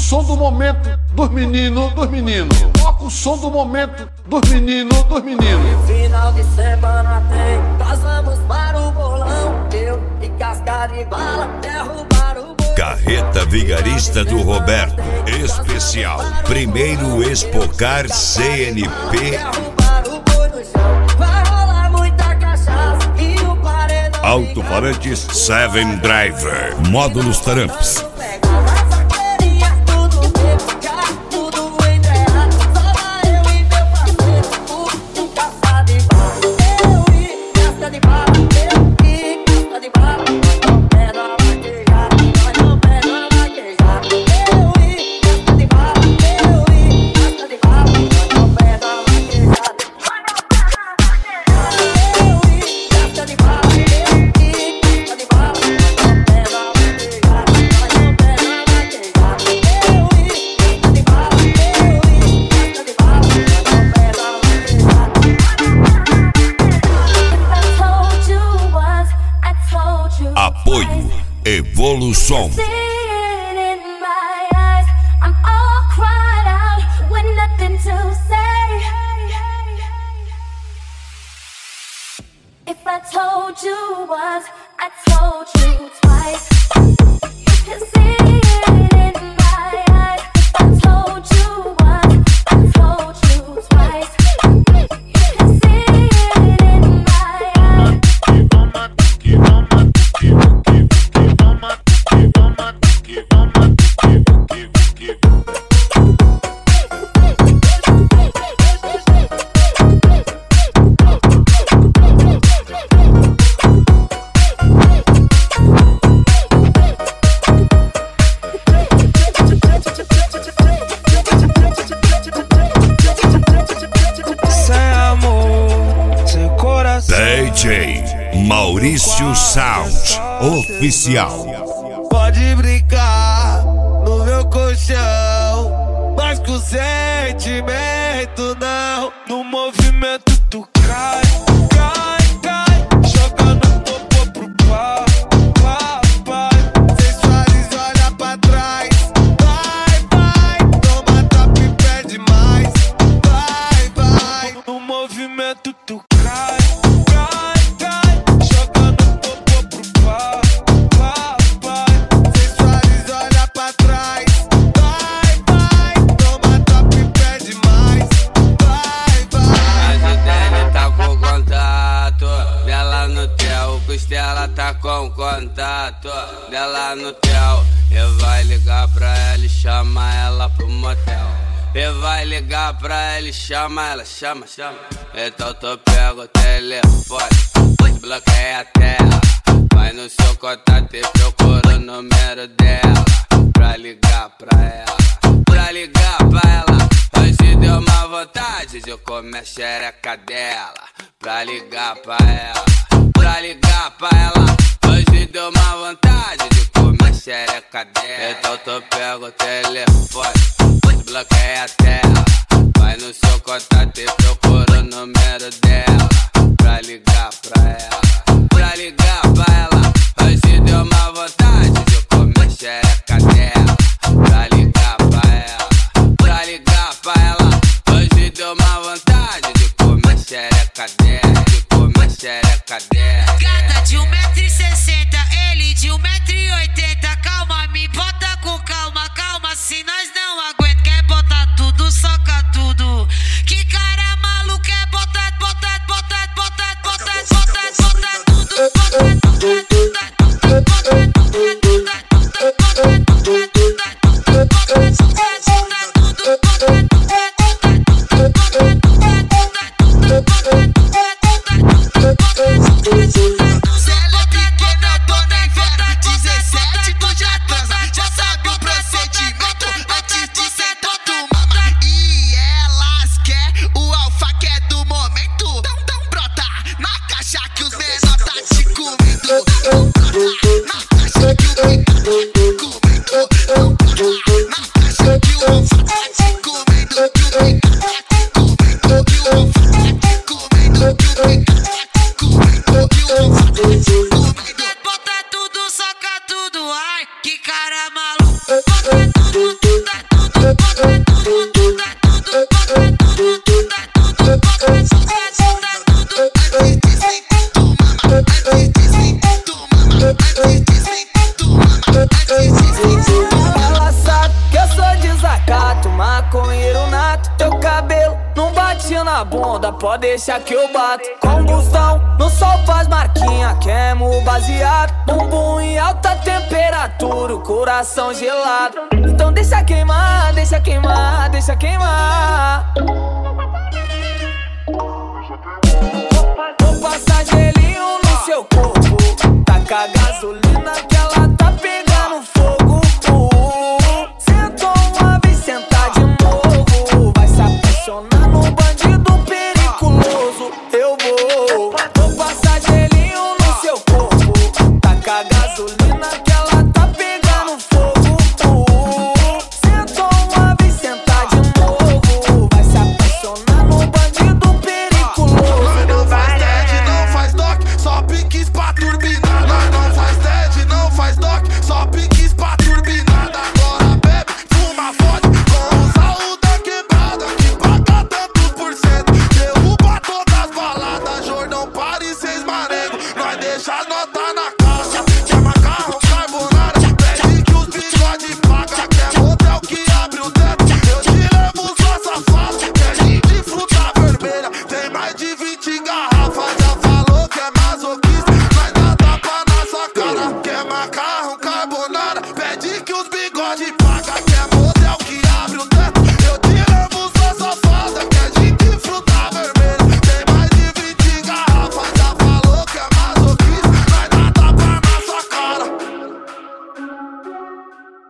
som do momento dos meninos, dos meninos. Toca o som do momento dos meninos, dos meninos. Final de semana tem, nós vamos para o bolão. Eu e casca de bala, derrubar o bolão. Carreta Vigarista do Roberto, especial. Primeiro Expocar CNP. Vai rolar muita cachaça e o paredão. Alto-falantes Seven Driver. Módulos Taramps. Apoio Evolução. If I told you once, I told you twice. You can see it in my eyes. If I told you once, I told you twice. You can see it in my eyes. DJ Maurício Sound Oficial. Pode brincar no meu colchão, mas com sentimento não. No movimento tu cai, cai, cai, jogando popô pro pau, pau, pai. Sensualiza, olha pra trás, vai, vai. Toma top e pede mais, vai, vai. No movimento tu cai. Ela tá com contato dela no tel. E vai ligar pra ela e chama ela pro motel. E vai ligar pra ela e chama ela, chama. Então tu pega o telefone, desbloqueia a tela. Vai no seu contato e procura o número dela. Pra ligar pra ela, pra ligar pra ela. Hoje deu uma vontade de comer a xereca dela. Pra ligar pra ela, pra ligar pra ela. Hoje deu uma vontade de comer a xereca dela. Então tu pega o telefone, desbloqueia a tela. Vai no seu contato e procura o número dela. Pra ligar pra ela, pra ligar pra ela. Hoje deu uma vontade de comer a xereca dela. Pra ligar pra ela, pra ligar pra ela. Hoje deu uma vontade de comer a xereca dela, de comer a xereca dela. Gata de 1,60 m, ele de 1,80 m. Calma, me bota com calma, calma. Se nós não aguenta, quer botar tudo, soca tudo. Que cara maluco, é botar, botar, botar, botar, botar, botar, botar tudo, botar, botar, botar, botar, botar, bota tudo, soca tudo, ai, que cara maluco. Bota tudo, baixinho na bunda, pode deixar que eu bato. Combustão, no sol faz marquinha, queimo baseado. Bumbum em alta temperatura, o coração gelado. Então deixa queimar, deixa queimar, deixa queimar. Vou passar gelinho no seu corpo, taca gasolina que ela